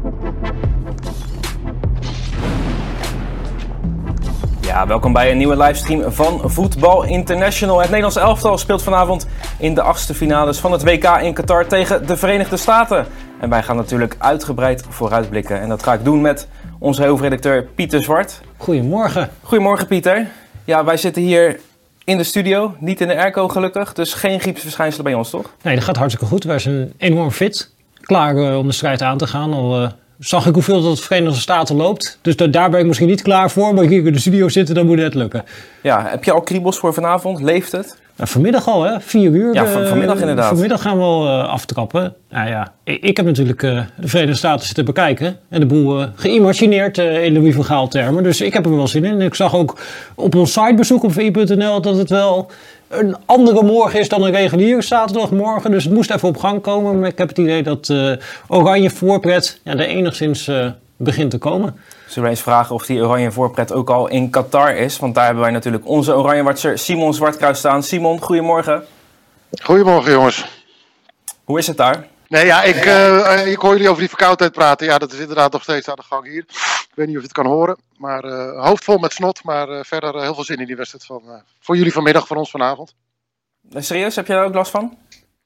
Ja, welkom bij een nieuwe livestream van Voetbal International. Het Nederlands elftal speelt vanavond in de achtste finales van het WK in Qatar tegen de Verenigde Staten. En wij gaan natuurlijk uitgebreid vooruitblikken. En dat ga ik doen met onze hoofdredacteur Pieter Zwart. Goedemorgen. Goedemorgen Pieter. Ja, wij zitten hier in de studio, niet in de airco gelukkig. Dus geen griepsverschijnselen bij ons, toch? Nee, dat gaat hartstikke goed. Wij zijn enorm fit. Klaar om de strijd aan te gaan. Al zag ik hoeveel dat de Verenigde Staten loopt. Dus daar ben ik misschien niet klaar voor. Maar hier in de studio zitten, dan moet het lukken. Ja, heb je al kriebels voor vanavond? Leeft het? Nou, vanmiddag al, hè? 4 uur. Ja, vanmiddag inderdaad. Vanmiddag gaan we al aftrappen. Nou ja, ik heb natuurlijk de Verenigde Staten zitten bekijken. En de boel geïmagineerd in Louis van Gaal termen. Dus ik heb er wel zin in. Ik zag ook op ons sitebezoek op vi.nl dat het wel een andere morgen is dan een reguliere zaterdagmorgen. Dus het moest even op gang komen. Maar ik heb het idee dat oranje voorpret er enigszins begint te komen. Zullen we eens vragen of die oranje voorpret ook al in Qatar is? Want daar hebben wij natuurlijk onze oranjewatcher Simon Zwartkruis staan. Simon, goedemorgen. Goedemorgen jongens. Hoe is het daar? Nee, ja, ik hoor jullie over die verkoudheid praten. Ja, dat is inderdaad nog steeds aan de gang hier. Ik weet niet of je het kan horen. Maar hoofd vol met snot. Maar verder heel veel zin in die wedstrijd voor jullie vanmiddag, voor ons vanavond. Serieus, heb je daar ook last van?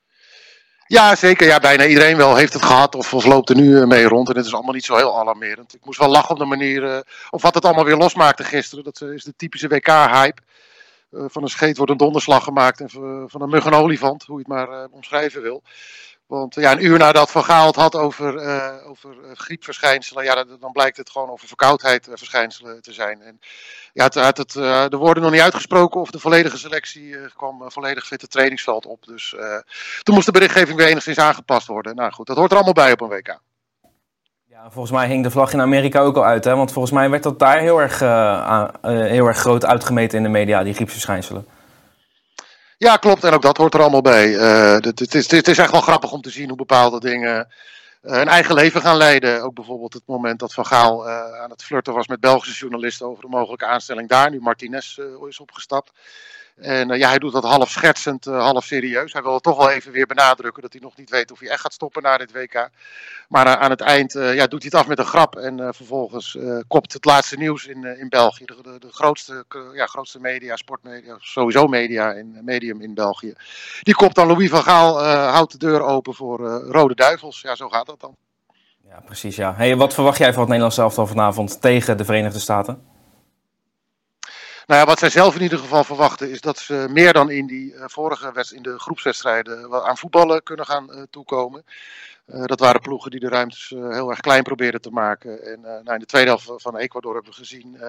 Ja, zeker. Ja, bijna iedereen wel heeft het gehad of loopt er nu mee rond. En het is allemaal niet zo heel alarmerend. Ik moest wel lachen op de manier of wat het allemaal weer losmaakte gisteren. Dat is de typische WK-hype. Van een scheet wordt een donderslag gemaakt en van een mug een olifant, hoe je het maar omschrijven wil. Want ja, een uur nadat Van Gaal het had over griepverschijnselen, ja, dan blijkt het gewoon over verkoudheidverschijnselen te zijn. En ja, de woorden nog niet uitgesproken of de volledige selectie kwam volledig fit het trainingsveld op. Dus toen moest de berichtgeving weer enigszins aangepast worden. Nou goed, dat hoort er allemaal bij op een WK. Ja, volgens mij hing de vlag in Amerika ook al uit, hè? Want volgens mij werd dat daar heel erg groot uitgemeten in de media, die griepsverschijnselen. Ja, klopt. En ook dat hoort er allemaal bij. Het is echt wel grappig om te zien hoe bepaalde dingen een eigen leven gaan leiden. Ook bijvoorbeeld het moment dat Van Gaal aan het flirten was met Belgische journalisten over een mogelijke aanstelling daar. Nu Martinez is opgestapt. En ja, hij doet dat half schertsend, half serieus. Hij wil het toch wel even weer benadrukken dat hij nog niet weet of hij echt gaat stoppen na dit WK. Maar aan het eind doet hij het af met een grap. En vervolgens kopt het laatste nieuws in België. De grootste media, sportmedia, sowieso media en medium in België. Die kopt dan Louis van Gaal, houdt de deur open voor Rode Duivels. Ja, zo gaat dat dan. Ja, precies ja. Hey, wat verwacht jij van het Nederlands elftal vanavond tegen de Verenigde Staten? Nou ja, wat zij zelf in ieder geval verwachten is dat ze meer dan in die in de groepswedstrijden aan voetballen kunnen gaan toekomen. Dat waren ploegen die de ruimtes heel erg klein probeerden te maken. En in de tweede helft van Ecuador hebben we gezien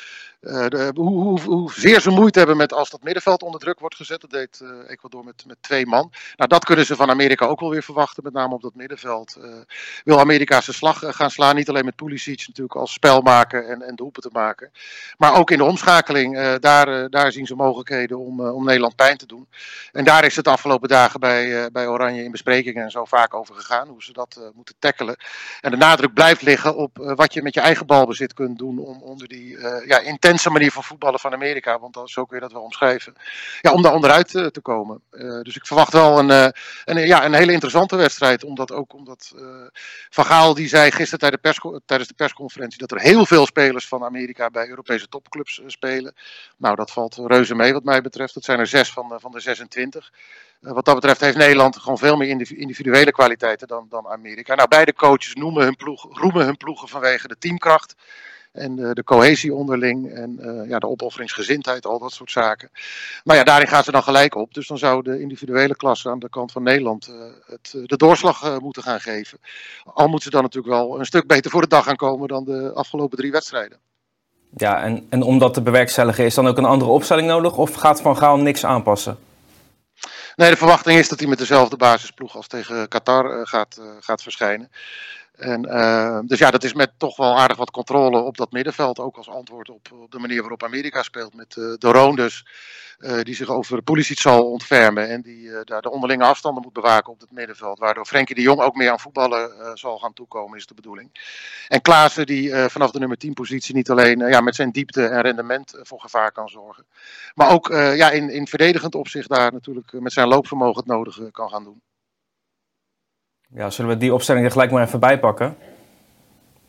hoezeer ze moeite hebben met als dat middenveld onder druk wordt gezet. Dat deed Ecuador met 2 man. Nou, dat kunnen ze van Amerika ook wel weer verwachten. Met name op dat middenveld wil Amerika zijn slag gaan slaan. Niet alleen met Pulisic natuurlijk als spelmaker en doelpunten te maken. Maar ook in de omschakeling. Daar zien ze mogelijkheden om Nederland pijn te doen. En daar is het de afgelopen dagen bij Oranje in besprekingen en zo vaak over gegaan. Hoe ze dat moeten tackelen. En de nadruk blijft liggen op wat je met je eigen balbezit kunt doen om onder die intense manier van voetballen van Amerika, want zo kun je dat wel omschrijven, ja, om daar onderuit te komen. Dus ik verwacht wel een hele interessante wedstrijd, omdat Van Gaal die zei gisteren tijdens de persconferentie dat er heel veel spelers van Amerika bij Europese topclubs spelen. Nou, dat valt reuze mee wat mij betreft. Dat zijn er 6 van de 26. Wat dat betreft heeft Nederland gewoon veel meer individuele kwaliteiten dan Amerika. Nou, beide coaches roemen hun ploegen vanwege de teamkracht. En de cohesie onderling en de opofferingsgezindheid, al dat soort zaken. Maar ja, daarin gaan ze dan gelijk op. Dus dan zou de individuele klasse aan de kant van Nederland de doorslag moeten gaan geven. Al moeten ze dan natuurlijk wel een stuk beter voor de dag gaan komen dan de afgelopen 3 wedstrijden. Ja, en om dat te bewerkstelligen is dan ook een andere opstelling nodig? Of gaat Van Gaal niks aanpassen? Nee, de verwachting is dat hij met dezelfde basisploeg als tegen Qatar gaat verschijnen. En, dus ja, dat is met toch wel aardig wat controle op dat middenveld. Ook als antwoord op de manier waarop Amerika speelt. Met de Roon dus, die zich over Pulisic zal ontfermen. En die daar de onderlinge afstanden moet bewaken op het middenveld. Waardoor Frenkie de Jong ook meer aan voetballen zal gaan toekomen, is de bedoeling. En Klaassen die vanaf de nummer 10 positie niet alleen met zijn diepte en rendement voor gevaar kan zorgen. Maar ook in verdedigend opzicht daar natuurlijk met zijn loopvermogen het nodige kan gaan doen. Ja, zullen we die opstelling er gelijk maar even bij pakken?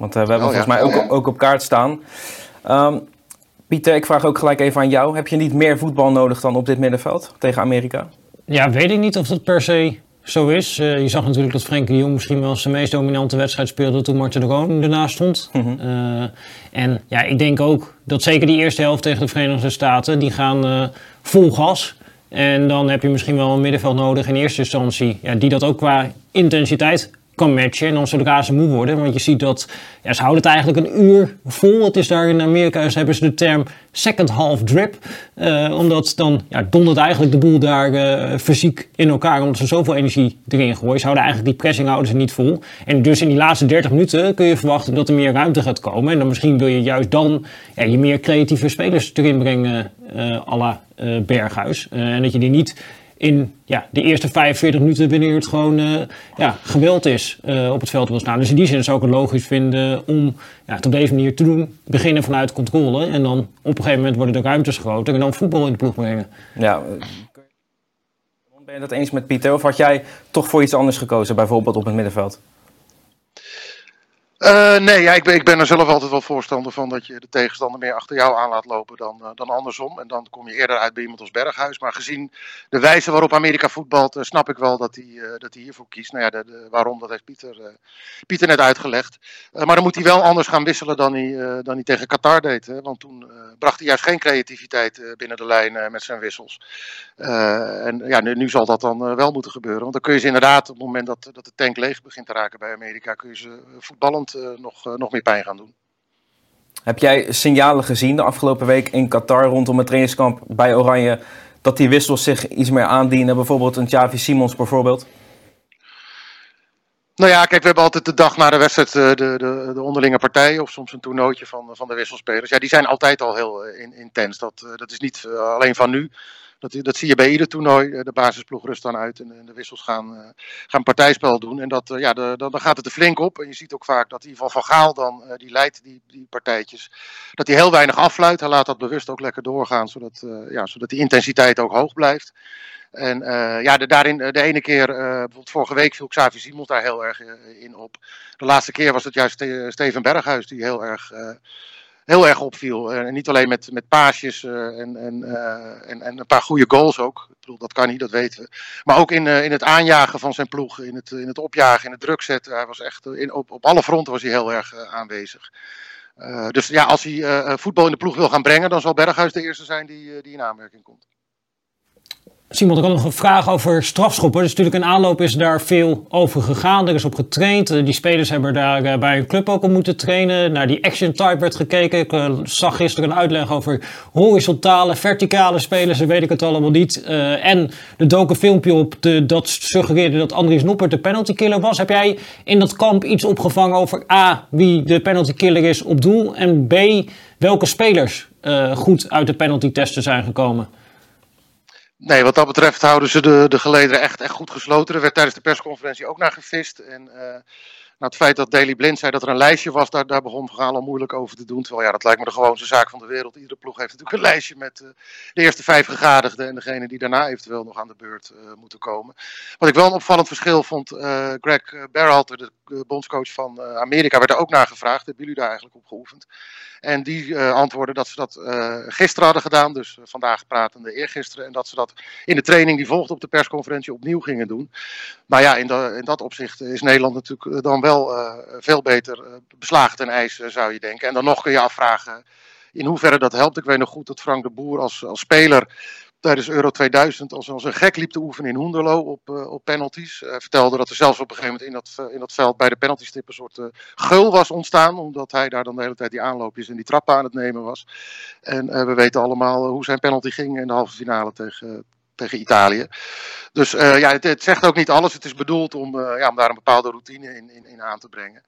Want we hebben volgens mij ook op kaart staan. Pieter, ik vraag ook gelijk even aan jou. Heb je niet meer voetbal nodig dan op dit middenveld tegen Amerika? Ja, weet ik niet of dat per se zo is. Je zag natuurlijk dat Frenkie de Jong misschien wel zijn meest dominante wedstrijd speelde toen Marten de Roon ernaast stond. En ja, ik denk ook dat zeker die eerste helft tegen de Verenigde Staten, die gaan vol gas. En dan heb je misschien wel een middenveld nodig in eerste instantie, die dat ook qua intensiteit kan matchen. En dan zodra ze moe worden, want je ziet dat ze houden het eigenlijk een uur vol. Het is daar in Amerika, hebben ze de term second half drip. Omdat dan dondert eigenlijk de boel daar fysiek in elkaar, omdat ze zoveel energie erin gooien. Ze houden eigenlijk die pressing houden ze niet vol. En dus in die laatste 30 minuten kun je verwachten dat er meer ruimte gaat komen. En dan misschien wil je juist dan je meer creatieve spelers erin brengen, à la Berghuis. En dat je die niet in de eerste 45 minuten, wanneer het gewoon geweld is, op het veld wil staan. Dus in die zin zou ik het logisch vinden om het op deze manier te doen. Beginnen vanuit controle en dan op een gegeven moment worden de ruimtes groter en dan voetbal in de ploeg brengen. Ja, ben je dat eens met Pieter? Of had jij toch voor iets anders gekozen, bijvoorbeeld op het middenveld? Nee, ik ben er zelf altijd wel voorstander van dat je de tegenstander meer achter jou aan laat lopen dan andersom. En dan kom je eerder uit bij iemand als Berghuis. Maar gezien de wijze waarop Amerika voetbalt, snap ik wel dat hij hiervoor kiest. Nou ja, waarom, dat heeft Pieter net uitgelegd. Maar dan moet hij wel anders gaan wisselen dan hij tegen Qatar deed. Hè? Want toen bracht hij juist geen creativiteit binnen de lijn met zijn wissels. En nu zal dat dan wel moeten gebeuren. Want dan kun je ze inderdaad, op het moment dat de tank leeg begint te raken bij Amerika, kun je ze voetballend nog meer pijn gaan doen. Heb jij signalen gezien de afgelopen week in Qatar rondom het trainingskamp bij Oranje dat die wissels zich iets meer aandienen? Bijvoorbeeld een Xavi Simons bijvoorbeeld? Nou ja, kijk, we hebben altijd de dag na de wedstrijd de onderlinge partijen of soms een toernooitje van de wisselspelers. Ja, die zijn altijd al heel intens. Dat is niet alleen van nu. Dat zie je bij ieder toernooi. De basisploeg rust dan uit en de wissels gaan partijspel doen. En dan gaat het er flink op. En je ziet ook vaak dat in ieder geval Van Gaal dan, die leidt die partijtjes, dat hij heel weinig affluit. Hij laat dat bewust ook lekker doorgaan, zodat die intensiteit ook hoog blijft. En daarin de ene keer, bijvoorbeeld vorige week viel Xavi Simons daar heel erg in op. De laatste keer was het juist Steven Berghuis die heel erg opviel. En niet alleen met paasjes en een paar goede goals ook. Ik bedoel, dat kan niet, dat weten we. Maar ook in het aanjagen van zijn ploeg, in het opjagen, in het druk zetten. Hij was echt, op alle fronten was hij heel erg aanwezig. Dus ja, als hij voetbal in de ploeg wil gaan brengen, dan zal Berghuis de eerste zijn die in aanmerking komt. Simon, ik had nog een vraag over strafschoppen. Dus natuurlijk in aanloop is daar veel over gegaan. Er is op getraind. Die spelers hebben daar bij een club ook op moeten trainen. Naar die action type werd gekeken. Ik zag gisteren een uitleg over horizontale, verticale spelers. Dan weet ik het allemaal niet. En er dook een filmpje op dat suggereerde dat Andries Noppert de penalty killer was. Heb jij in dat kamp iets opgevangen over A, wie de penalty killer is op doel? En B, welke spelers goed uit de penalty testen zijn gekomen? Nee, wat dat betreft houden ze de gelederen echt goed gesloten. Er werd tijdens de persconferentie ook naar gevist. En het feit dat Daley Blind zei dat er een lijstje was, daar begon Van Gaal al moeilijk over te doen. Terwijl dat lijkt me de gewoonste zaak van de wereld. Iedere ploeg heeft natuurlijk een lijstje met de eerste 5 gegadigden en degene die daarna eventueel nog aan de beurt moeten komen. Wat ik wel een opvallend verschil vond, Greg Berhalter, de bondscoach van Amerika, werd er ook naar gevraagd. Hebben jullie daar eigenlijk op geoefend? En die antwoordden dat ze dat gisteren hadden gedaan, dus vandaag pratende eergisteren. En dat ze dat in de training die volgde op de persconferentie opnieuw gingen doen. Maar ja, in dat opzicht is Nederland natuurlijk dan wel veel beter beslagen ten ijs, zou je denken. En dan nog kun je afvragen in hoeverre dat helpt. Ik weet nog goed dat Frank de Boer als speler tijdens Euro 2000 als een gek liep te oefenen in Hoenderloo op penalties. Vertelde dat er zelfs op een gegeven moment in dat veld bij de penaltystip een soort geul was ontstaan. Omdat hij daar dan de hele tijd die aanloopjes en die trappen aan het nemen was. En we weten allemaal hoe zijn penalty ging in de halve finale tegen Italië. Dus het zegt ook niet alles. Het is bedoeld om daar een bepaalde routine in aan te brengen.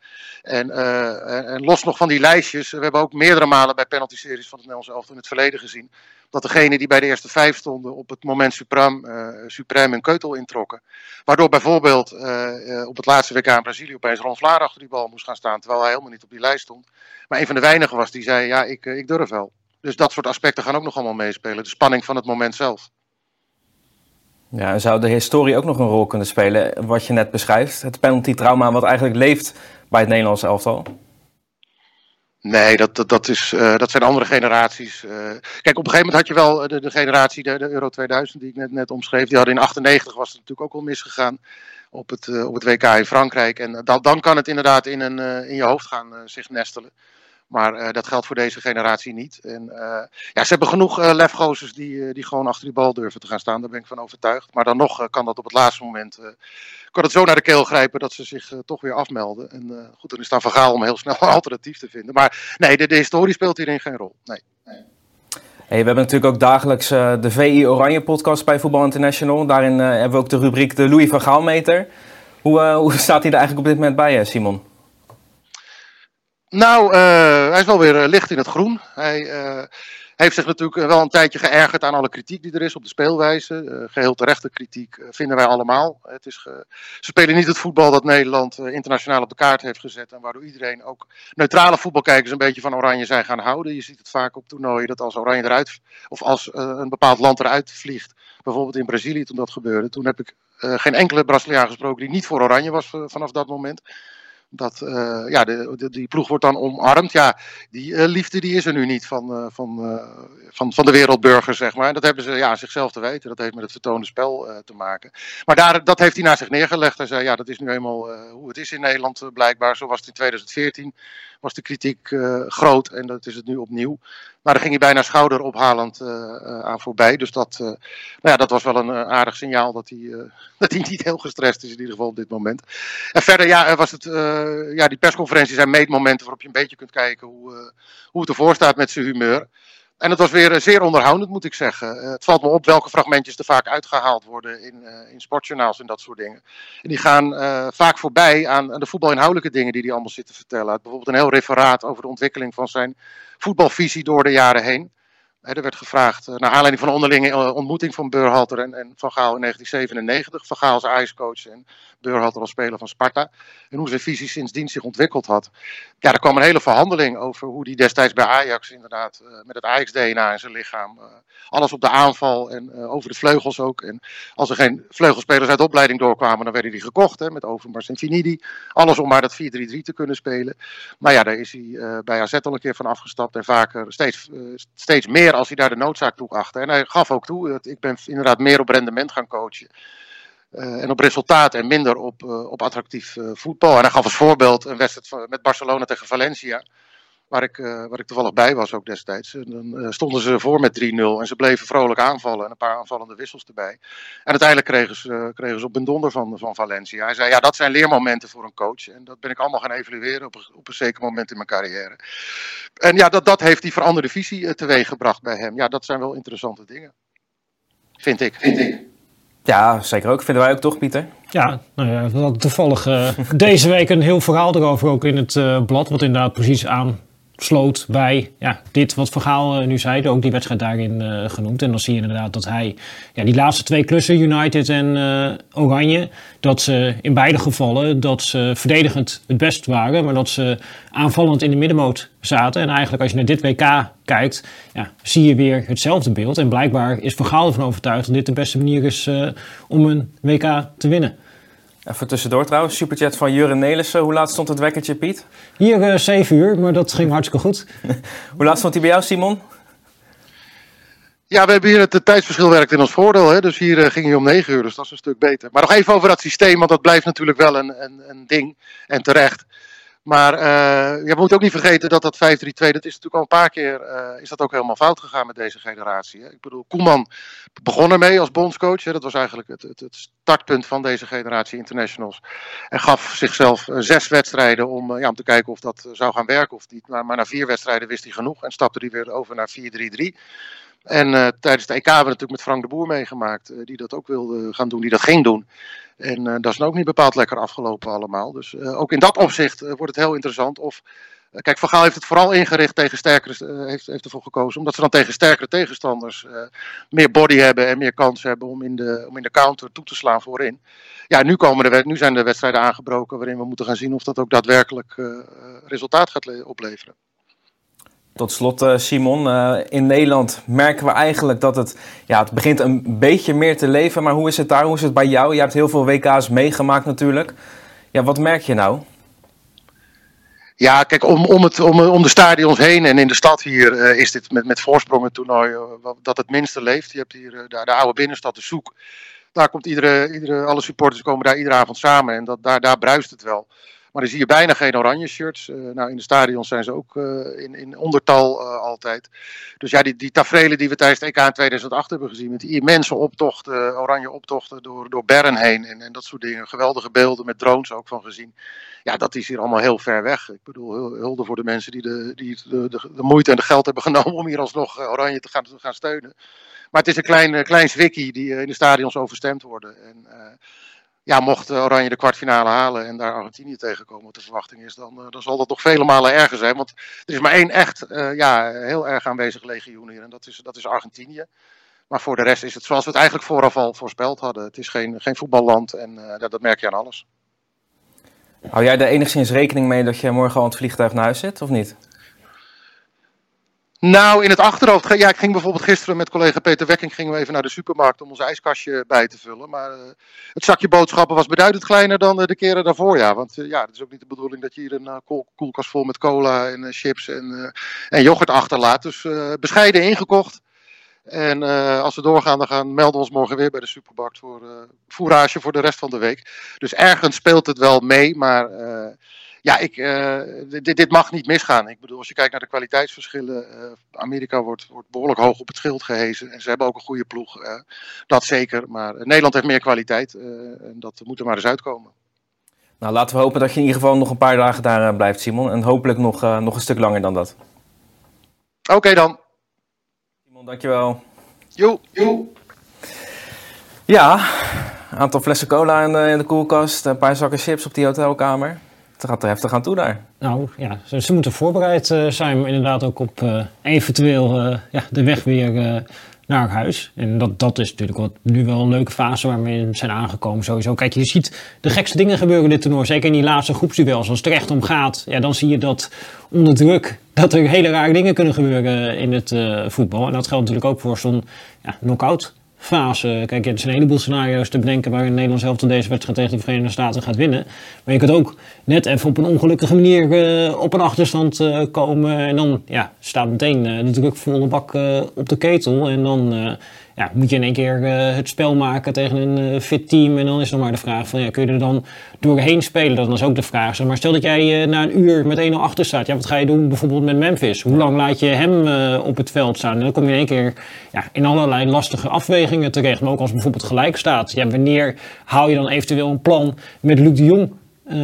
En los nog van die lijstjes. We hebben ook meerdere malen bij penalty-series van het Nederlands elftal in het verleden gezien dat degenen die bij de eerste 5 stonden op het moment suprême een keutel introkken. Waardoor bijvoorbeeld op het laatste WK in Brazilië opeens Ron Vlaar achter die bal moest gaan staan, terwijl hij helemaal niet op die lijst stond. Maar een van de weinigen was die zei, ja, ik durf wel. Dus dat soort aspecten gaan ook nog allemaal meespelen. De spanning van het moment zelf. Ja, en zou de historie ook nog een rol kunnen spelen, wat je net beschrijft? Het penalty-trauma wat eigenlijk leeft bij het Nederlandse elftal? Nee, dat zijn andere generaties. Kijk, op een gegeven moment had je wel de generatie, de Euro 2000, die ik net omschreef. Die hadden in 98 was het natuurlijk ook al misgegaan op het WK in Frankrijk. En dan kan het inderdaad in je hoofd gaan zich nestelen. Maar dat geldt voor deze generatie niet. En ze hebben genoeg lefgozers die gewoon achter die bal durven te gaan staan. Daar ben ik van overtuigd. Maar dan nog kan dat op het laatste moment kan het zo naar de keel grijpen dat ze zich toch weer afmelden. En goed, dan is het aan Van Gaal om heel snel een alternatief te vinden. Maar nee, de historie speelt hierin geen rol. Nee. Hey, we hebben natuurlijk ook dagelijks de VI Oranje podcast bij Voetbal International. Daarin hebben we ook de rubriek de Louis van Gaal meter. Hoe staat hij er eigenlijk op dit moment bij, Simon? Nou, hij is wel weer licht in het groen. Hij heeft zich natuurlijk wel een tijdje geërgerd aan alle kritiek die er is op de speelwijze. Geheel terechte kritiek vinden wij allemaal. Ze spelen niet het voetbal dat Nederland internationaal op de kaart heeft gezet. En waardoor iedereen, ook neutrale voetbalkijkers, een beetje van Oranje zijn gaan houden. Je ziet het vaak op toernooien dat als Oranje eruit, of als een bepaald land eruit vliegt. Bijvoorbeeld in Brazilië toen dat gebeurde. Toen heb ik geen enkele Braziliaan gesproken die niet voor Oranje was vanaf dat moment. Die ploeg wordt dan omarmd. Ja, die liefde die is er nu niet van de wereldburgers, zeg maar. En dat hebben ze aan zichzelf te weten. Dat heeft met het vertoonde spel te maken. Maar dat heeft hij naar zich neergelegd. Hij zei, dat is nu eenmaal hoe het is in Nederland blijkbaar. Zo was het in 2014. Was de kritiek groot en dat is het nu opnieuw. Maar daar ging hij bijna schouderophalend aan voorbij. Dus dat was wel een aardig signaal dat hij niet heel gestrest is in ieder geval op dit moment. En verder was het, die persconferenties zijn meetmomenten waarop je een beetje kunt kijken hoe het ervoor staat met zijn humeur. En het was weer zeer onderhoudend, moet ik zeggen. Het valt me op welke fragmentjes er vaak uitgehaald worden in sportjournaals en dat soort dingen. En die gaan vaak voorbij aan de voetbalinhoudelijke dingen die hij allemaal zit te vertellen. Bijvoorbeeld een heel referaat over de ontwikkeling van zijn voetbalvisie door de jaren heen. Er werd gevraagd, naar aanleiding van een onderlinge ontmoeting van Berhalter en Van Gaal in 1997. Van Gaal als Ajax-coach en Berhalter als speler van Sparta. En hoe zijn visie sindsdien zich ontwikkeld had. Ja, er kwam een hele verhandeling over hoe hij destijds bij Ajax inderdaad met het Ajax-DNA in zijn lichaam. Alles op de aanval en over de vleugels ook. En als er geen vleugelspelers uit de opleiding doorkwamen, dan werden die gekocht. Met Overmars en Finidi. Alles om maar dat 4-3-3 te kunnen spelen. Maar ja, daar is hij bij AZ al een keer van afgestapt. En vaker steeds meer als hij daar de noodzaak toe achtte. En hij gaf ook toe dat ik ben inderdaad meer op rendement gaan coachen. En op resultaat en minder op attractief voetbal. En hij gaf als voorbeeld een wedstrijd met Barcelona tegen Valencia. Waar ik toevallig bij was ook destijds. En dan stonden ze voor met 3-0 en ze bleven vrolijk aanvallen en een paar aanvallende wissels erbij. En uiteindelijk kregen ze op een donder van Valencia. Hij zei, dat zijn leermomenten voor een coach. En dat ben ik allemaal gaan evalueren op een zeker moment in mijn carrière. En dat heeft die veranderde visie teweeggebracht bij hem. Ja, dat zijn wel interessante dingen. Vind ik. Ja, zeker ook. Vinden wij ook toch, Pieter? Ja, we hadden toevallig deze week een heel verhaal erover ook in het blad. Wat inderdaad precies aansloot bij dit wat Van Gaal nu zei. Ook die wedstrijd daarin genoemd. En dan zie je inderdaad dat hij die laatste twee klussen, United en Oranje, dat ze in beide gevallen dat ze verdedigend het best waren. Maar dat ze aanvallend in de middenmoot zaten. En eigenlijk als je naar dit WK kijkt, zie je weer hetzelfde beeld. En blijkbaar is Van Gaal ervan overtuigd dat dit de beste manier is om een WK te winnen. Even tussendoor trouwens, superchat van Jurre Nelissen. Hoe laat stond het wekkertje, Piet? Hier 7 uur, maar dat ging hartstikke goed. Hoe laat stond hij bij jou, Simon? Ja, we hebben hier het tijdsverschil werkt in ons voordeel. Hè? Dus hier ging hij om 9 uur, dus dat is een stuk beter. Maar nog even over dat systeem, want dat blijft natuurlijk wel een ding. En terecht. Maar je moet ook niet vergeten dat 5-3-2, dat is natuurlijk al een paar keer, is dat ook helemaal fout gegaan met deze generatie. Hè? Ik bedoel, Koeman begon ermee als bondscoach. Hè? Dat was eigenlijk het startpunt van deze generatie internationals. En gaf zichzelf 6 wedstrijden om te kijken of dat zou gaan werken of niet. Maar na 4 wedstrijden wist hij genoeg en stapte hij weer over naar 4-3-3. En tijdens de EK hebben we natuurlijk met Frank de Boer meegemaakt, die dat ook wilde gaan doen, die dat ging doen. En dat is ook niet bepaald lekker afgelopen allemaal. Dus ook in dat opzicht wordt het heel interessant. Kijk, Van Gaal heeft het vooral ingericht tegen sterkere, heeft ervoor gekozen, omdat ze dan tegen sterkere tegenstanders meer body hebben en meer kans hebben om in de counter toe te slaan voorin. Ja, nu zijn de wedstrijden aangebroken waarin we moeten gaan zien of dat ook daadwerkelijk resultaat gaat opleveren. Tot slot, Simon, in Nederland merken we eigenlijk dat het begint een beetje meer te leven. Maar hoe is het daar? Hoe is het bij jou? Je hebt heel veel WK's meegemaakt natuurlijk. Ja, wat merk je nou? Ja, kijk, om de stadions heen en in de stad hier is dit met voorsprong het toernooi dat het minste leeft. Je hebt hier de oude binnenstad, de Soek. Daar komt alle supporters komen daar iedere avond samen en daar bruist het wel. Maar dan zie je bijna geen oranje shirts. Nou, in de stadions zijn ze ook in ondertal altijd. Dus ja, die taferelen die we tijdens het EK in 2008 hebben gezien. Met die immense optochten, oranje optochten door Bern heen en dat soort dingen. Geweldige beelden met drones ook van gezien. Ja, dat is hier allemaal heel ver weg. Ik bedoel, hulde voor de mensen die de moeite en de geld hebben genomen om hier alsnog oranje te gaan steunen. Maar het is een klein zwikkie die in de stadions overstemd worden. En ja, mocht Oranje de kwartfinale halen en daar Argentinië tegenkomen, wat de verwachting is, dan zal dat nog vele malen erger zijn. Want er is maar één echt heel erg aanwezig legioen hier en dat is Argentinië. Maar voor de rest is het zoals we het eigenlijk vooraf al voorspeld hadden. Het is geen voetballand en dat merk je aan alles. Hou jij er enigszins rekening mee dat je morgen al het vliegtuig naar huis zit, of niet? Nou, in het achterhoofd. Ja, ik ging bijvoorbeeld gisteren met collega Peter Wekking gingen we even naar de supermarkt om ons ijskastje bij te vullen. Maar het zakje boodschappen was beduidend kleiner dan de keren daarvoor. Ja, want het is ook niet de bedoeling dat je hier een koelkast vol met cola en chips en yoghurt achterlaat. Dus bescheiden ingekocht. En als we doorgaan, dan melden we ons morgen weer bij de supermarkt voor fourage voor de rest van de week. Dus ergens speelt het wel mee, maar dit mag niet misgaan. Ik bedoel, als je kijkt naar de kwaliteitsverschillen, Amerika wordt behoorlijk hoog op het schild gehezen. En ze hebben ook een goede ploeg, dat zeker. Maar Nederland heeft meer kwaliteit en dat moet er maar eens uitkomen. Nou, laten we hopen dat je in ieder geval nog een paar dagen daar blijft, Simon. En hopelijk nog een stuk langer dan dat. Oké dan. Simon, dankjewel. Jo. Ja, een aantal flessen cola in de koelkast, een paar zakken chips op die hotelkamer. Het gaat er heftig aan toe daar. Nou ja, ze moeten voorbereid zijn, maar inderdaad ook op eventueel de weg weer naar huis. En dat is natuurlijk nu wel een leuke fase waar we in zijn aangekomen sowieso. Kijk, je ziet de gekste dingen gebeuren in dit toernooi. Zeker in die laatste groepsduels. Als het er echt om gaat, ja, dan zie je dat onder druk dat er hele rare dingen kunnen gebeuren in het voetbal. En dat geldt natuurlijk ook voor zo'n knock-out fase. Kijk, er zijn een heleboel scenario's te bedenken waarin Nederland zelf tot deze wedstrijd tegen de Verenigde Staten gaat winnen. Maar je kunt ook net even op een ongelukkige manier op een achterstand komen. En dan staat meteen de druk volle bak op de ketel. En dan moet je in één keer het spel maken tegen een fit team. En dan is nog maar de vraag van, kun je er dan doorheen spelen? Dat is ook de vraag. Zeg maar stel dat jij na een uur met 1-0 achter staat. Ja, wat ga je doen bijvoorbeeld met Memphis? Hoe lang laat je hem op het veld staan? En dan kom je in één keer in allerlei lastige afwegingen terecht. Maar ook als het bijvoorbeeld gelijk staat. Ja, wanneer hou je dan eventueel een plan met Luc de Jong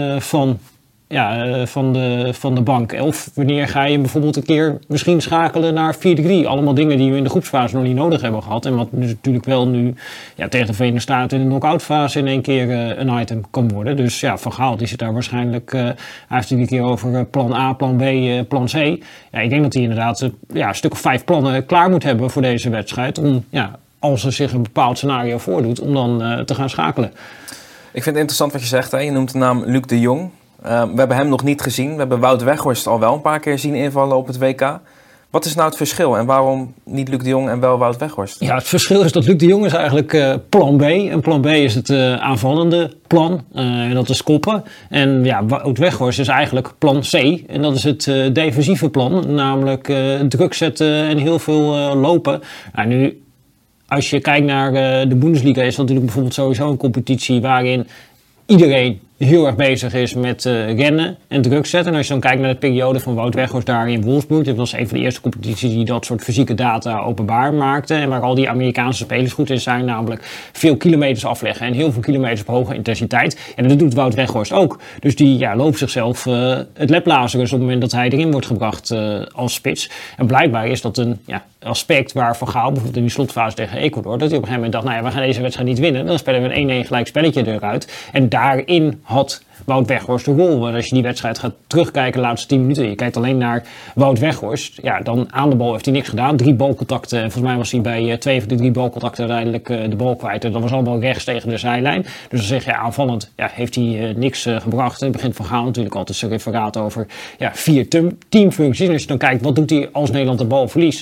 van de bank? Of wanneer ga je bijvoorbeeld een keer misschien schakelen naar 4-3? Allemaal dingen die we in de groepsfase nog niet nodig hebben gehad. En wat natuurlijk wel nu tegen de Verenigde Staten in de knock-out fase in één keer een item kan worden. Dus Van Gaal die zit daar waarschijnlijk, hij heeft het een keer over plan A, plan B, plan C. Ja, ik denk dat hij inderdaad een stuk of 5 plannen klaar moet hebben voor deze wedstrijd. Om, als er zich een bepaald scenario voordoet, om dan te gaan schakelen. Ik vind het interessant wat je zegt. Hè? Je noemt de naam Luc de Jong. We hebben hem nog niet gezien. We hebben Wout Weghorst al wel een paar keer zien invallen op het WK. Wat is nou het verschil en waarom niet Luc de Jong en wel Wout Weghorst? Ja, het verschil is dat Luc de Jong is eigenlijk plan B. En plan B is het aanvallende plan. En dat is koppen. En Wout Weghorst is eigenlijk plan C. En dat is het defensieve plan. Namelijk druk zetten en heel veel lopen. Nou, nu, als je kijkt naar de Bundesliga, is dat natuurlijk bijvoorbeeld sowieso een competitie waarin iedereen heel erg bezig is met rennen en druk zetten. En als je dan kijkt naar de periode van Wout Weghorst daar in Wolfsburg, dat was een van de eerste competities die dat soort fysieke data openbaar maakte. En waar al die Amerikaanse spelers goed in zijn, namelijk veel kilometers afleggen en heel veel kilometers op hoge intensiteit. En dat doet Wout Weghorst ook. Dus die loopt zichzelf het leplazerus op het moment dat hij erin wordt gebracht als spits. En blijkbaar is dat een aspect waar Van Gaal bijvoorbeeld in die slotfase tegen Ecuador, dat hij op een gegeven moment dacht, we gaan deze wedstrijd niet winnen. Dan spelen we een 1-1 gelijk spelletje eruit. En daarin had Wout Weghorst de rol. Want als je die wedstrijd gaat terugkijken de laatste 10 minuten, je kijkt alleen naar Wout Weghorst, dan aan de bal heeft hij niks gedaan. 3 balcontacten. En volgens mij was hij bij 2 van de 3 balcontacten uiteindelijk de bal kwijt. En dat was allemaal rechts tegen de zijlijn. Dus dan zeg je aanvallend heeft hij niks gebracht. En het begint Van Gaal natuurlijk altijd zijn referaat over 4 teamfuncties. En als je dan kijkt, wat doet hij als Nederland de bal verliest?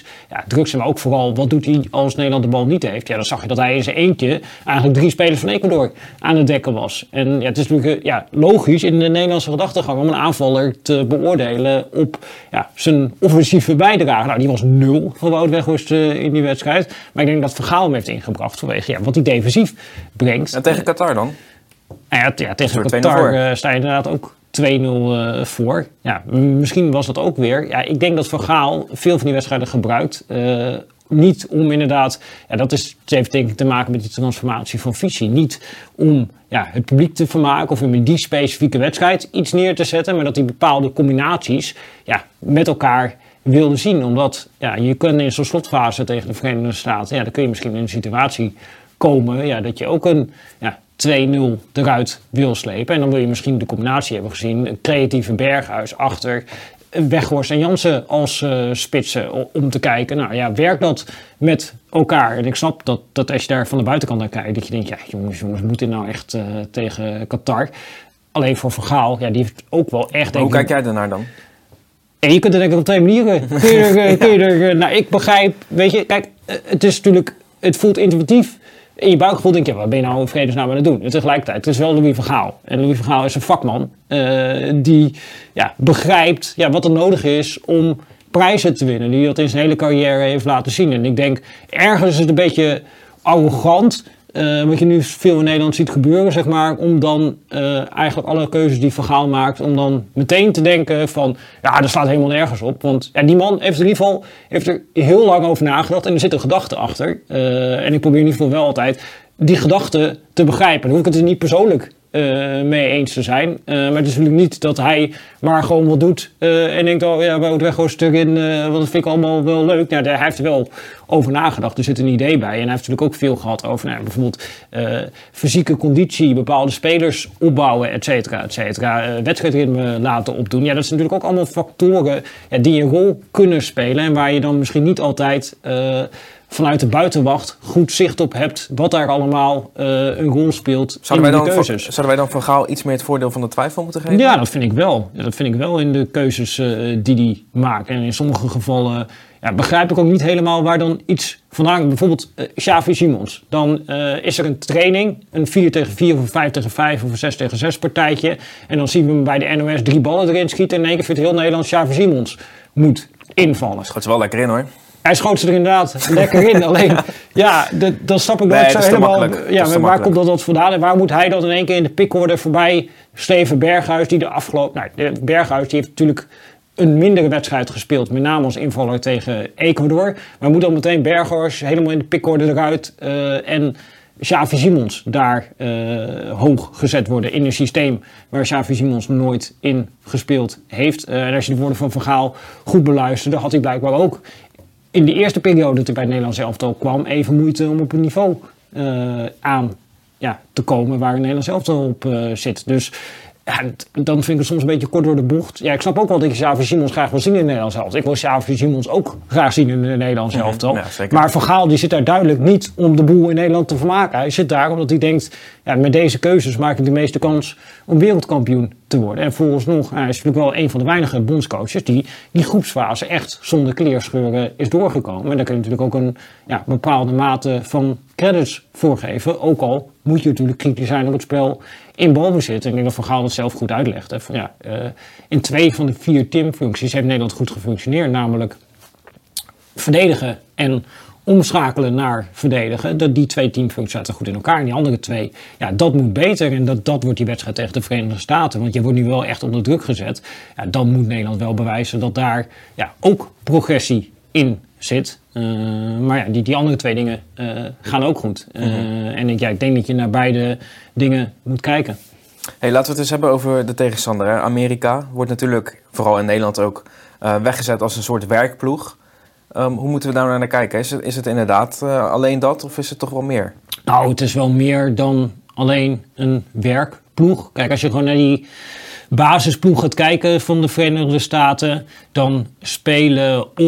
druk zijn, maar ook vooral wat doet hij als Nederland de bal niet heeft. Ja, dan zag je dat hij in zijn eentje eigenlijk 3 spelers van Ecuador aan het dekken was. En het is natuurlijk logisch in de Nederlandse gedachtegang om een aanvaller te beoordelen op zijn offensieve bijdrage. Nou, die was 0 van Wout Weghorst in die wedstrijd. Maar ik denk dat Van Gaal hem heeft ingebracht vanwege wat hij defensief brengt. En tegen Qatar dan? Tegen Qatar sta je inderdaad ook 2-0 voor. Ja, misschien was dat ook weer. Ja, ik denk dat Van Gaal veel van die wedstrijden gebruikt. Niet om inderdaad, dat heeft denk ik te maken met die transformatie van visie. Niet om het publiek te vermaken of om in die specifieke wedstrijd iets neer te zetten. Maar dat hij bepaalde combinaties met elkaar wilde zien. Omdat je kunt in zo'n slotfase tegen de Verenigde Staten, dan kun je misschien in een situatie komen dat je ook een 2-0 eruit wil slepen. En dan wil je misschien de combinatie hebben gezien. Een creatieve Berghuis achter, Weghorst en Jansen als spitsen om te kijken. Nou werkt dat met elkaar? En ik snap dat als je daar van de buitenkant naar kijkt, dat je denkt, jongens, moet dit nou echt tegen Qatar? Alleen voor Van Gaal, die heeft ook wel echt... Hoe kijk jij daarnaar dan? En je kunt er denk ik op 2 manieren. Ik begrijp, weet je, kijk, het is natuurlijk, het voelt intuïtief. In je buikgevoel denk je, wat ben je nou in vredesnaam aan het doen? En tegelijkertijd, het is wel Louis van Gaal. En Louis van Gaal is een vakman die begrijpt wat er nodig is om prijzen te winnen. Die dat in zijn hele carrière heeft laten zien. En ik denk, ergens is het een beetje arrogant, wat je nu veel in Nederland ziet gebeuren, zeg maar, om dan eigenlijk alle keuzes die Van Gaal maakt, om dan meteen te denken van, dat slaat helemaal nergens op. Want die man heeft in ieder geval er heel lang over nagedacht en er zit een gedachte achter. En ik probeer in ieder geval wel altijd die gedachte te begrijpen. Dan hoef ik het er niet persoonlijk mee eens te zijn. Maar het is natuurlijk niet dat hij maar gewoon wat doet en denkt, Wout Weghorst erin, want dat vind ik allemaal wel leuk. Hij heeft er wel over nagedacht, er zit een idee bij. En hij heeft natuurlijk ook veel gehad over bijvoorbeeld fysieke conditie, bepaalde spelers opbouwen, et cetera, wedstrijdritme laten opdoen. Dat zijn natuurlijk ook allemaal factoren die een rol kunnen spelen en waar je dan misschien niet altijd vanuit de buitenwacht goed zicht op hebt wat daar allemaal een rol speelt in de keuzes. Zouden wij dan Van Gaal iets meer het voordeel van de twijfel moeten geven? Ja, dat vind ik wel. Dat vind ik wel in de keuzes die hij maakt. En in sommige gevallen begrijp ik ook niet helemaal waar dan iets vandaan komt. Bijvoorbeeld Xavi Simons. Dan is er een training, een 4-tegen-4 of een 5-tegen-5 of een 6-tegen-6 partijtje. En dan zien we hem bij de NOS 3 ballen erin schieten. En in één keer vindt heel Nederland Xavi Simons moet invallen. Schoot ze wel lekker in hoor. Hij schoot ze er inderdaad lekker in. Alleen, dan snap ik nooit zo helemaal. Waar komt dat vandaan? En waar moet hij dan in één keer in de pickorde voorbij Steven Berghuis, die de afgelopen... Berghuis die heeft natuurlijk een mindere wedstrijd gespeeld, met name als invaller tegen Ecuador. Maar moet dan meteen Berghuis helemaal in de pickorde eruit en Xavi Simons daar hoog gezet worden in een systeem waar Xavi Simons nooit in gespeeld heeft. En als je de woorden van Van Gaal goed beluistert, dan had hij blijkbaar ook in de eerste periode dat hij bij het Nederlands elftal kwam even moeite om op een niveau aan te komen waar een Nederlands elftal op zit. Dus dan vind ik het soms een beetje kort door de bocht. Ik snap ook wel dat je Xavi Simons graag wil zien in het Nederlands elftal. Ik wil Xavi Simons ook graag zien in het Nederlands elftal. Maar Van Gaal die zit daar duidelijk niet om de boel in Nederland te vermaken. Hij zit daar omdat hij denkt, met deze keuzes maak ik de meeste kans om wereldkampioen te worden. En vooralsnog, hij is natuurlijk wel een van de weinige bondscoaches die groepsfase echt zonder kleerscheuren is doorgekomen. En daar kun je natuurlijk ook een bepaalde mate van credits voor geven. Ook al moet je natuurlijk kritisch zijn op het spel in balbezit. En ik denk dat Van Gaal dat zelf goed uitlegt. In 2 van de 4 teamfuncties heeft Nederland goed gefunctioneerd. Namelijk verdedigen en omschakelen naar verdedigen. Die 2 teamfuncties zaten goed in elkaar. En die andere 2, dat moet beter. En dat wordt die wedstrijd tegen de Verenigde Staten. Want je wordt nu wel echt onder druk gezet. Dan moet Nederland wel bewijzen dat daar ook progressie in zit. Maar die andere 2 dingen gaan ook goed. En ik denk dat je naar beide dingen moet kijken. Hey, laten we het eens hebben over de tegenstander. Hè? Amerika wordt natuurlijk, vooral in Nederland ook, weggezet als een soort werkploeg. Hoe moeten we daar naar kijken? Is het inderdaad alleen dat of is het toch wel meer? Nou, het is wel meer dan alleen een werkploeg. Kijk, als je gewoon naar die basisploeg gaat kijken van de Verenigde Staten, dan spelen op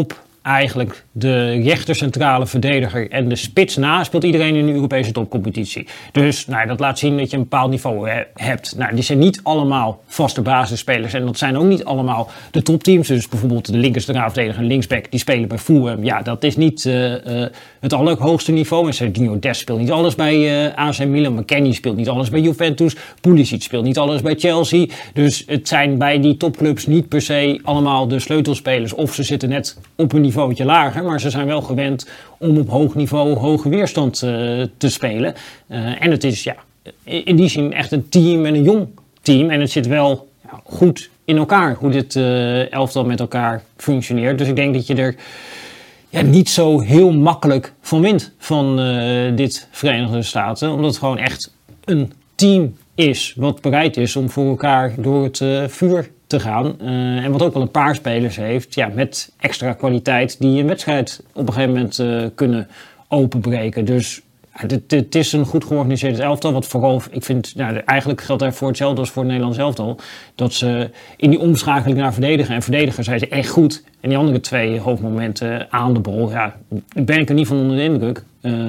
eigenlijk de rechtercentrale verdediger en de spits na, speelt iedereen in de Europese topcompetitie. Dus dat laat zien dat je een bepaald niveau hebt. Die zijn niet allemaal vaste basisspelers en dat zijn ook niet allemaal de topteams. Dus bijvoorbeeld de linkercentrale verdediger en linksback, die spelen bij Fulham. Ja, dat is niet het allerhoogste niveau. En Serginho Dest speelt niet alles bij AC Milan. McKennie speelt niet alles bij Juventus. Pulisic speelt niet alles bij Chelsea. Dus het zijn bij die topclubs niet per se allemaal de sleutelspelers. Of ze zitten net op een niveautje lager. Maar ze zijn wel gewend om op hoog niveau hoge weerstand te spelen. En het is in die zin echt een team en een jong team. En het zit wel goed in elkaar. Hoe dit elftal met elkaar functioneert. Dus ik denk dat je er niet zo heel makkelijk van wint van dit Verenigde Staten. Omdat het gewoon echt een team is wat bereid is om voor elkaar door het vuur te gaan. En wat ook wel een paar spelers heeft met extra kwaliteit die een wedstrijd op een gegeven moment kunnen openbreken. Dus het is een goed georganiseerd elftal. Wat vooral, ik vind, eigenlijk geldt daarvoor hetzelfde als voor het Nederlands elftal. Dat ze in die omschakeling naar verdedigen. En verdedigen zijn ze echt goed. En die andere 2 hoofdmomenten aan de bal. Ben ik er niet van onder de indruk.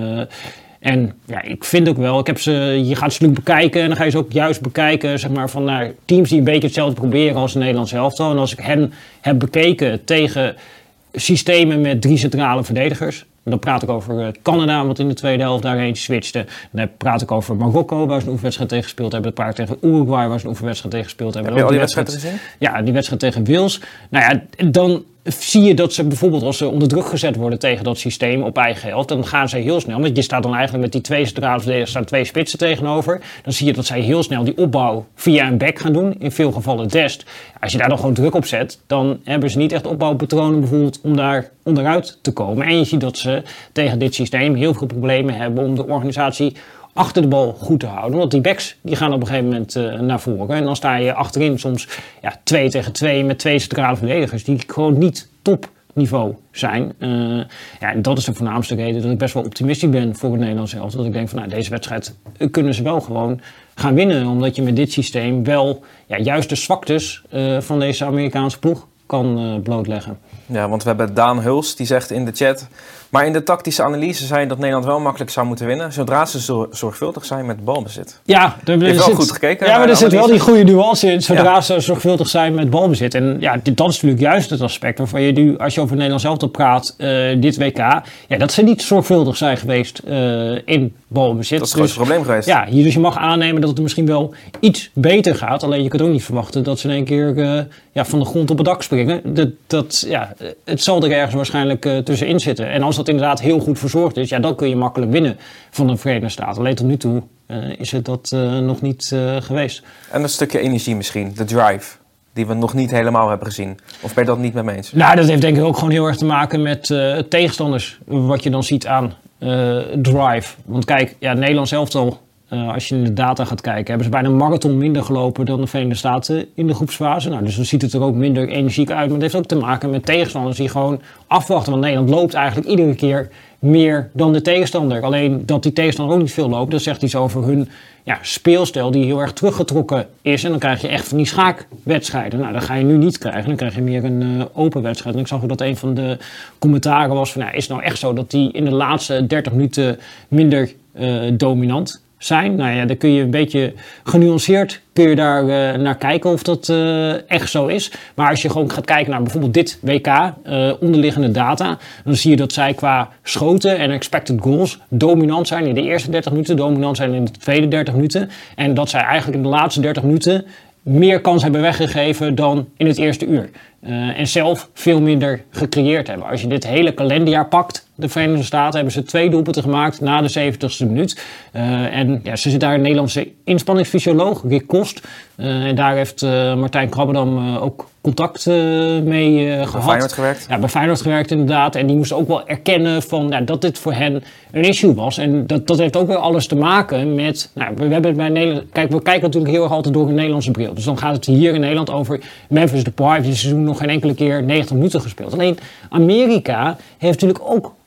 En ik vind ook wel, je gaat ze natuurlijk bekijken en dan ga je ze ook juist bekijken van teams die een beetje hetzelfde proberen als het Nederlands elftal. En als ik hen heb bekeken tegen systemen met 3 centrale verdedigers, dan praat ik over Canada, wat in de tweede helft daarheen switchte. Dan praat ik over Marokko, waar ze een oefenwedstrijd tegen gespeeld hebben. Dan praat ik tegen Uruguay, waar ze een oefenwedstrijd tegen gespeeld hebben. Heb je al die wedstrijden gezien? Ja, die wedstrijd tegen Wales. Dan zie je dat ze bijvoorbeeld als ze onder druk gezet worden tegen dat systeem op eigen helft, dan gaan ze heel snel, want je staat dan eigenlijk met die 2 centrale verdedigers, staan 2 spitsen tegenover. Dan zie je dat zij heel snel die opbouw via een back gaan doen, in veel gevallen Dest. Als je daar dan gewoon druk op zet, dan hebben ze niet echt opbouwpatronen bijvoorbeeld om daar onderuit te komen. En je ziet dat ze tegen dit systeem heel veel problemen hebben om de organisatie achter de bal goed te houden. Want die backs die gaan op een gegeven moment naar voren. En dan sta je achterin soms 2 tegen 2 met 2 centrale verdedigers die gewoon niet topniveau zijn. En dat is de voornaamste reden dat ik best wel optimistisch ben voor het Nederlands elftal. Dat ik denk van deze wedstrijd kunnen ze wel gewoon gaan winnen. Omdat je met dit systeem wel juist de zwaktes van deze Amerikaanse ploeg kan blootleggen. Ja, want we hebben Daan Huls, die zegt in de chat, maar in de tactische analyse zei dat Nederland wel makkelijk zou moeten winnen, zodra ze zorgvuldig zijn met balbezit. Ja, je hebt wel goed gekeken. Ja, maar er zit wel die goede nuance in, zodra ze zorgvuldig zijn met balbezit. En dat is natuurlijk juist het aspect waarvan je nu, als je over Nederlands elftal praat, dit WK, dat ze niet zorgvuldig zijn geweest in balbezit. Dat is het grootste probleem geweest. Ja, dus je mag aannemen dat het misschien wel iets beter gaat, alleen je kunt ook niet verwachten dat ze in één keer van de grond op het dak springen. Het zal er ergens waarschijnlijk tussenin zitten. En als dat inderdaad heel goed verzorgd is, dan kun je makkelijk winnen van de Verenigde Staten. Alleen tot nu toe is het dat nog niet geweest. En een stukje energie misschien, de drive, die we nog niet helemaal hebben gezien. Of ben je dat niet met me eens? Dat heeft denk ik ook gewoon heel erg te maken met tegenstanders. Wat je dan ziet aan drive. Want kijk, het Nederlands elftal, als je in de data gaat kijken, hebben ze bijna een marathon minder gelopen dan de Verenigde Staten in de groepsfase. Dus dan ziet het er ook minder energiek uit. Maar het heeft ook te maken met tegenstanders die gewoon afwachten. Want Nederland loopt eigenlijk iedere keer meer dan de tegenstander. Alleen dat die tegenstander ook niet veel loopt, dat zegt iets over hun speelstijl die heel erg teruggetrokken is. En dan krijg je echt van die schaakwedstrijden. Dat ga je nu niet krijgen. Dan krijg je meer een open wedstrijd. En ik zag ook dat een van de commentaren was van, is het nou echt zo dat die in de laatste 30 minuten minder dominant zijn? Daar kun je een beetje genuanceerd naar kijken of dat echt zo is. Maar als je gewoon gaat kijken naar bijvoorbeeld dit WK, onderliggende data, dan zie je dat zij qua schoten en expected goals dominant zijn in de eerste 30 minuten, dominant zijn in de tweede 30 minuten. En dat zij eigenlijk in de laatste 30 minuten meer kans hebben weggegeven dan in het eerste uur. En zelf veel minder gecreëerd hebben. Als je dit hele kalenderjaar pakt, de Verenigde Staten, hebben ze 2 doelpunten gemaakt na de 70ste minuut. Ze zit daar een Nederlandse inspanningsfysioloog, Rick Kost. En daar heeft Martijn Krabbedam ook contact mee gehad. Bij Feyenoord gewerkt? Ja, bij Feyenoord gewerkt inderdaad. En die moest ook wel erkennen dat dit voor hen een issue was. En dat heeft ook weer alles te maken met... we hebben bij Nederland, we kijken natuurlijk heel erg altijd door een Nederlandse bril. Dus dan gaat het hier in Nederland over Memphis Depay. Dit seizoen nog geen enkele keer 90 minuten gespeeld. Alleen Amerika heeft natuurlijk ook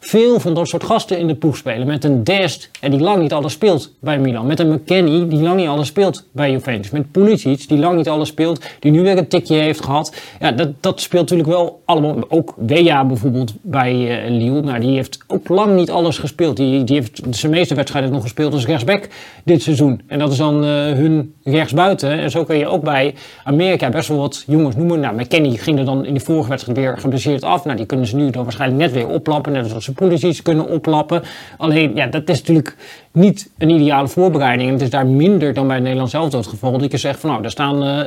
veel van dat soort gasten in de ploeg spelen. Met een Dest, die lang niet alles speelt bij Milan. Met een McKennie, die lang niet alles speelt bij Juventus. Met Pulisic, die lang niet alles speelt. Die nu weer een tikje heeft gehad. Ja, dat speelt natuurlijk wel allemaal. Ook Weah bijvoorbeeld bij Lille. Nou, die heeft ook lang niet alles gespeeld. Die heeft zijn meeste wedstrijden nog gespeeld als rechtsback dit seizoen. En dat is dan hun rechtsbuiten. En zo kun je ook bij Amerika best wel wat jongens noemen. Nou, McKennie ging er dan in de vorige wedstrijd weer geblesseerd af. Nou, die kunnen ze nu dan waarschijnlijk net weer oplappen. Net zoals ze Pulisic kunnen oplappen. Alleen, ja, dat is natuurlijk niet een ideale voorbereiding. En het is daar minder dan bij het Nederlands elftal het geval. Dat je zegt van, nou, daar staan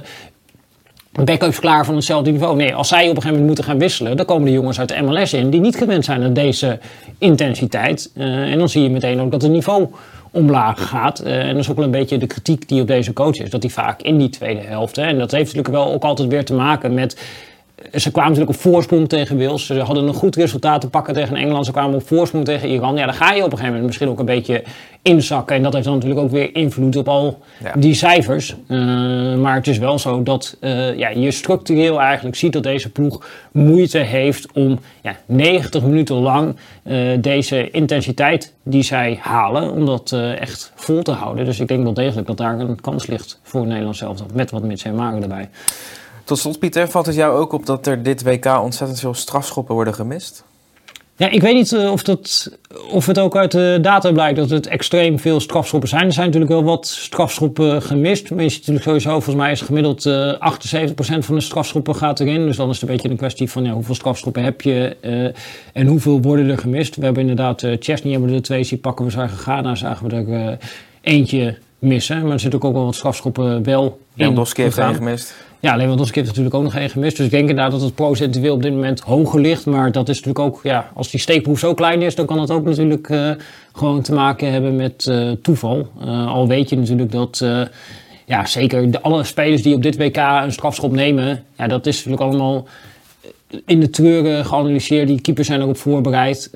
backups klaar van hetzelfde niveau. Nee, als zij op een gegeven moment moeten gaan wisselen, dan komen de jongens uit de MLS in die niet gewend zijn aan deze intensiteit. En dan zie je meteen ook dat het niveau omlaag gaat. En dat is ook wel een beetje de kritiek die op deze coach is. Dat hij vaak in die tweede helft, en dat heeft natuurlijk wel ook altijd weer te maken met. Ze kwamen natuurlijk op voorsprong tegen Wales. Ze hadden een goed resultaat te pakken tegen Engeland. Ze kwamen op voorsprong tegen Iran. Ja, dan ga je op een gegeven moment misschien ook een beetje inzakken. En dat heeft dan natuurlijk ook weer invloed op al die cijfers. Maar het is wel zo dat je structureel eigenlijk ziet dat deze ploeg moeite heeft om 90 minuten lang deze intensiteit die zij halen, om dat echt vol te houden. Dus ik denk wel degelijk dat daar een kans ligt voor Nederland zelf. Met wat mits en maren erbij. Tot slot, Pieter, valt het jou ook op dat er dit WK ontzettend veel strafschoppen worden gemist? Ja, ik weet niet of het ook uit de data blijkt dat het extreem veel strafschoppen zijn. Er zijn natuurlijk wel wat strafschoppen gemist. Maar je ziet natuurlijk sowieso, volgens mij is gemiddeld 78% van de strafschoppen gaat erin. Dus dan is het een beetje een kwestie van hoeveel strafschoppen heb je en hoeveel worden er gemist. We hebben inderdaad Chesney hebben we er 2 zien pakken. We zagen Ghana, zagen we er eentje missen. Maar er zitten ook wel wat strafschoppen wel in. Lewandowski heeft één gemist. Ja, Lewandowski heeft natuurlijk ook nog één gemist. Dus ik denk inderdaad dat het procentueel op dit moment hoger ligt. Maar dat is natuurlijk ook, als die steekproef zo klein is, dan kan het ook natuurlijk gewoon te maken hebben met toeval. Al weet je natuurlijk dat, zeker alle spelers die op dit WK een strafschop nemen, dat is natuurlijk allemaal in de treuren geanalyseerd. Die keepers zijn erop voorbereid.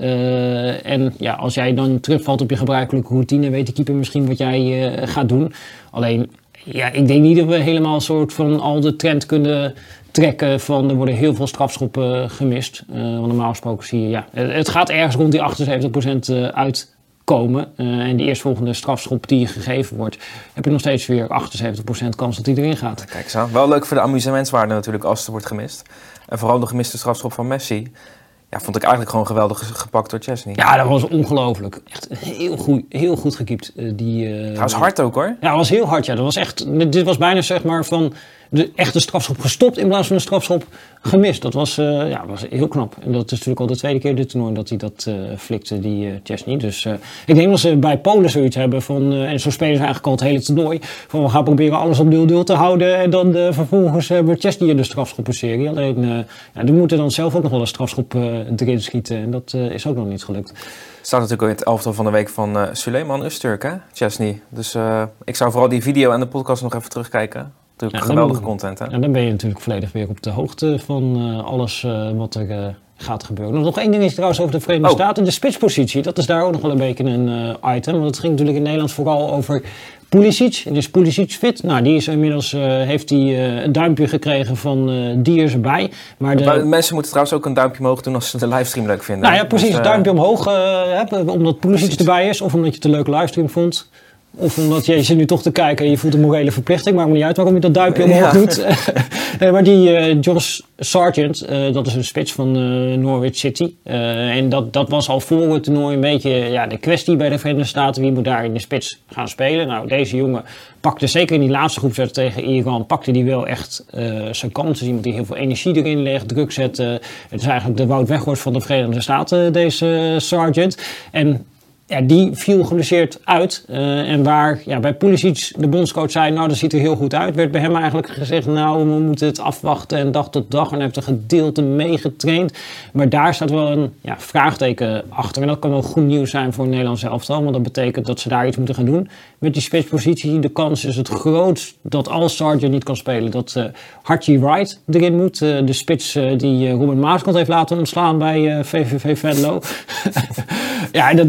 En als jij dan terugvalt op je gebruikelijke routine, weet de keeper misschien wat jij gaat doen. Alleen, ik denk niet dat we helemaal een soort van al de trend kunnen trekken van er worden heel veel strafschoppen gemist. Want normaal gesproken zie je, het gaat ergens rond die 78% uitkomen. En die eerstvolgende strafschop die gegeven wordt, heb je nog steeds weer 78% kans dat die erin gaat. Kijk eens aan. Wel leuk voor de amusementswaarde natuurlijk als er wordt gemist. En vooral de gemiste strafschop van Messi. Ja, vond ik eigenlijk gewoon geweldig gepakt door Chesney. Ja, dat was ongelooflijk. Echt heel goed gekiept. Dat was hard ook, hoor. Ja, dat was heel hard. Ja. Dat was echt, dit was bijna zeg maar van de echte strafschop gestopt in plaats van een strafschop gemist. Dat was, was heel knap. En dat is natuurlijk al de tweede keer dit toernooi dat hij dat flikte, die Chesney. Dus ik denk dat ze bij Polen zoiets hebben van, en zo spelen ze eigenlijk al het hele toernooi, van we gaan proberen alles op 0-0 te houden en dan vervolgens hebben we Chesney in de strafschoppenserie. Alleen, die moeten dan zelf ook nog wel een strafschop erin schieten en dat is ook nog niet gelukt. Staat natuurlijk ook in het elftal van de week van Süleyman Öztürk, hè? Chesney. Dus ik zou vooral die video en de podcast nog even terugkijken. Natuurlijk geweldige content, hè? Ja, dan ben je natuurlijk volledig weer op de hoogte van alles wat er gaat gebeuren. Nog één ding is trouwens over de Verenigde Staten. De spitspositie, dat is daar ook nog wel een beetje een item. Want het ging natuurlijk in Nederland vooral over Pulisic. En is Pulisic fit? Nou, die is inmiddels, heeft hij een duimpje gekregen van die is erbij. Maar mensen moeten trouwens ook een duimpje omhoog doen als ze de livestream leuk vinden. Nou ja, precies. Dus, duimpje omhoog omdat Pulisic erbij is. Of omdat je het een leuke livestream vond. Of omdat je zit nu toch te kijken en je voelt een morele verplichting. Maakt me niet uit waarom je dat duimpje omhoog doet. Maar die Josh Sargent, dat is een spits van Norwich City. En dat was al voor het toernooi een beetje de kwestie bij de Verenigde Staten. Wie moet daar in de spits gaan spelen? Nou, deze jongen pakte zeker in die laatste groepswedstrijd tegen Iran, pakte die wel echt zijn kansen. Iemand die heel veel energie erin legt, druk zet. Het is eigenlijk de Wout Weghorst van de Verenigde Staten, deze Sargent. En die viel geblesseerd uit. En waar bij Pulisic de bondscoach zei, nou dat ziet er heel goed uit, werd bij hem eigenlijk gezegd, nou we moeten het afwachten en dag tot dag. En hij heeft een gedeelte meegetraind. Maar daar staat wel een vraagteken achter. En dat kan wel goed nieuws zijn voor het Nederlands elftal. Want dat betekent dat ze daar iets moeten gaan doen met die spitspositie. De kans is het grootst dat als Sargent niet kan spelen, dat Haji Wright erin moet. De spits die Robin Maaskant heeft laten ontslaan bij VVV Venlo. Ja, dat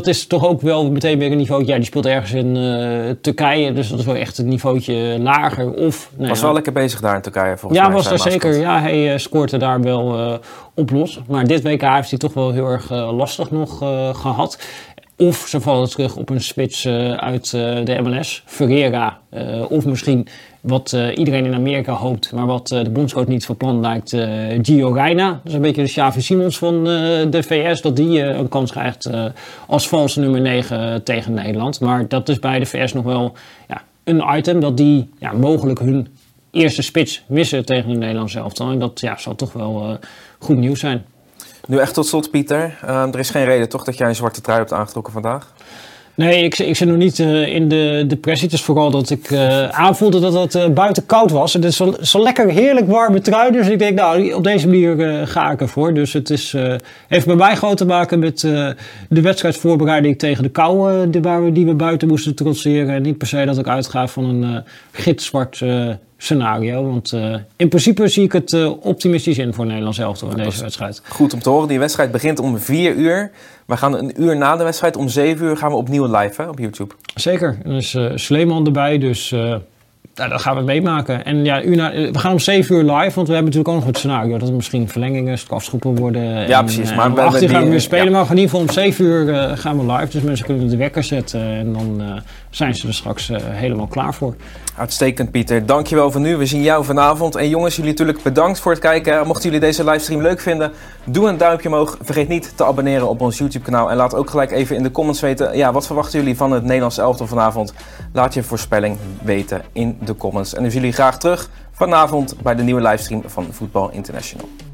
dat is toch ook wel meteen weer een niveau. Ja, die speelt ergens in Turkije, dus dat is wel echt een niveautje lager. Was wel lekker bezig daar in Turkije volgens mij. Ja, was daar zeker. Ja, hij scoort er daar wel op los. Maar dit WK heeft hij toch wel heel erg lastig nog gehad. Of ze vallen terug op een spits uit de MLS, Ferreira. Of misschien wat iedereen in Amerika hoopt, maar wat de bondscoach niet van plan lijkt, Gio Reyna. Dat is een beetje de Xavi Simons van de VS, dat die een kans krijgt als valse nummer 9 tegen Nederland. Maar dat is bij de VS nog wel een item, dat die mogelijk hun eerste spits missen tegen de Nederlandse elftal. En dat zal toch wel goed nieuws zijn. Nu echt tot slot, Pieter. Er is geen reden toch dat jij een zwarte trui hebt aangetrokken vandaag? Nee, ik zit nog niet in de depressie. Het is vooral dat ik aanvoelde dat het buiten koud was. Het is zo lekker heerlijk warme trui. Dus ik denk, nou, op deze manier ga ik ervoor. Dus het heeft bij mij gewoon te maken met de wedstrijdvoorbereiding tegen de kou die we buiten moesten trotseren. En niet per se dat ik uitga van een gitzwart scenario. Want in principe zie ik het optimistisch in voor Nederland elftal in deze wedstrijd. Goed om te horen. Die wedstrijd begint om 4 uur. We gaan een uur na de wedstrijd, om 7 uur gaan we opnieuw live op YouTube. Zeker. En er is Sleeman erbij, dus dat gaan we meemaken. En we gaan om 7 uur live, want we hebben natuurlijk ook nog het scenario dat er misschien verlengingen, strafschoppen worden. Ja, precies. Maar om 8 uur gaan we weer spelen, maar in ieder geval om 7 uur gaan we live. Dus mensen kunnen de wekker zetten en dan zijn ze er straks helemaal klaar voor. Uitstekend, Pieter. Dankjewel voor nu. We zien jou vanavond. En jongens, jullie natuurlijk bedankt voor het kijken. Mochten jullie deze livestream leuk vinden, doe een duimpje omhoog. Vergeet niet te abonneren op ons YouTube-kanaal. En laat ook gelijk even in de comments weten, wat verwachten jullie van het Nederlandse elftal vanavond? Laat je voorspelling weten in de comments. En dan zien jullie graag terug vanavond bij de nieuwe livestream van Voetbal International.